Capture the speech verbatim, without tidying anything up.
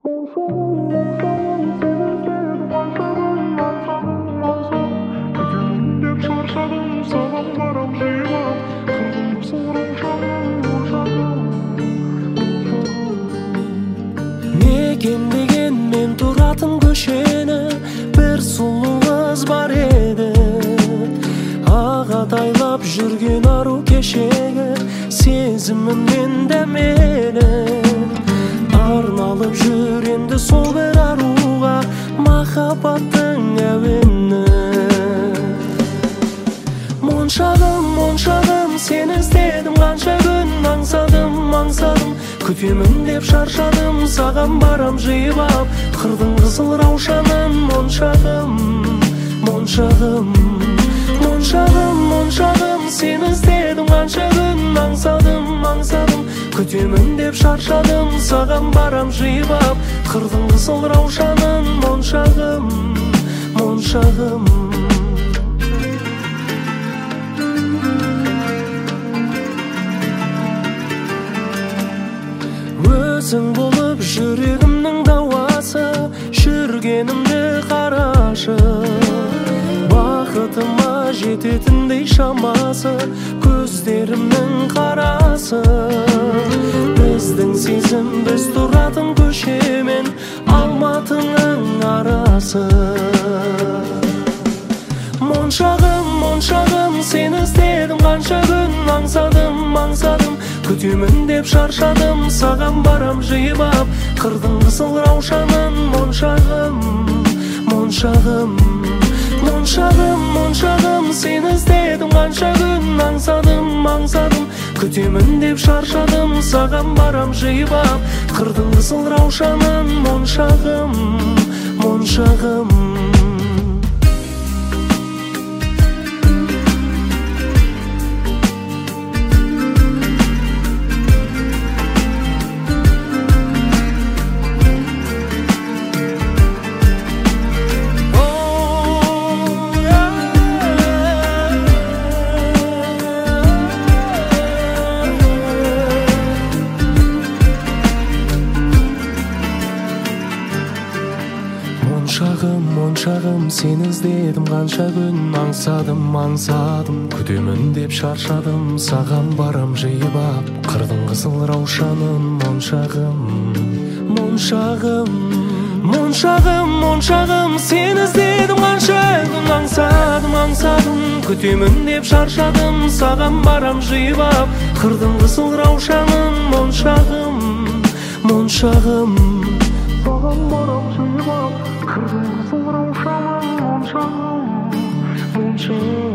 Мекен деген мен туратын көшені бір сұлу қыз бар еді. Ағатайлап жүрген ару кешегі сезімімнен дәмелі. Арналып жүр енді сол бір аруға махаббаттың әуені. Моншағым, моншағым, сені іздедім қанша күн, аңсадым, аңсадым, күтемін деп шаршадым, саған барам жиып ап қырдың қызыл раушанын. Моншағым, моншағым, моншағым, моншағым, сені іздедім қанша күн, аңсадым, аңсадым, күтемін деп шаршадым, саған барам жиып ап қырдың қызыл раушанын. Моншағым, моншағым, өзің болып жүрегімнің дауасы, жүргенімді қарашы. Бақытыма жететіндей шамасы, көздерімнің қарасы. Біздің сезім біз тұратын көшемен Алматының арасы. Моншағым, моншағым, сені іздедім қанша күн, аңсадым, аңсадым, күтемін деп шаршадым, саған барам жиып ап қырдың қызыл раушанын. Моншағым, моншағым, моншағым, моншағым, сені іздедім қанша күн, аңсадым, аңсадым, күтемін деп шаршадым, саған барам жиып ап қырдың қызыл раушанын. Моншағым, моншағым, моншағым, моншағым, сені іздедім қанша күн, аңсадым, аңсадым, күтемін деп шаршадым, саған барам жиып ап қырдың қызыл раушанын. Моншағым, моншағым, моншағым, моншағым, сені іздедім қанша күн, аңсадым, аңсадым, күтемін деп шаршадым, саған барам жиып ап қырдың қызыл раушанын. Моншағым, моншағым, саған барам жиып ап қырдың қызыл раушанын. Моншағым, моншағым.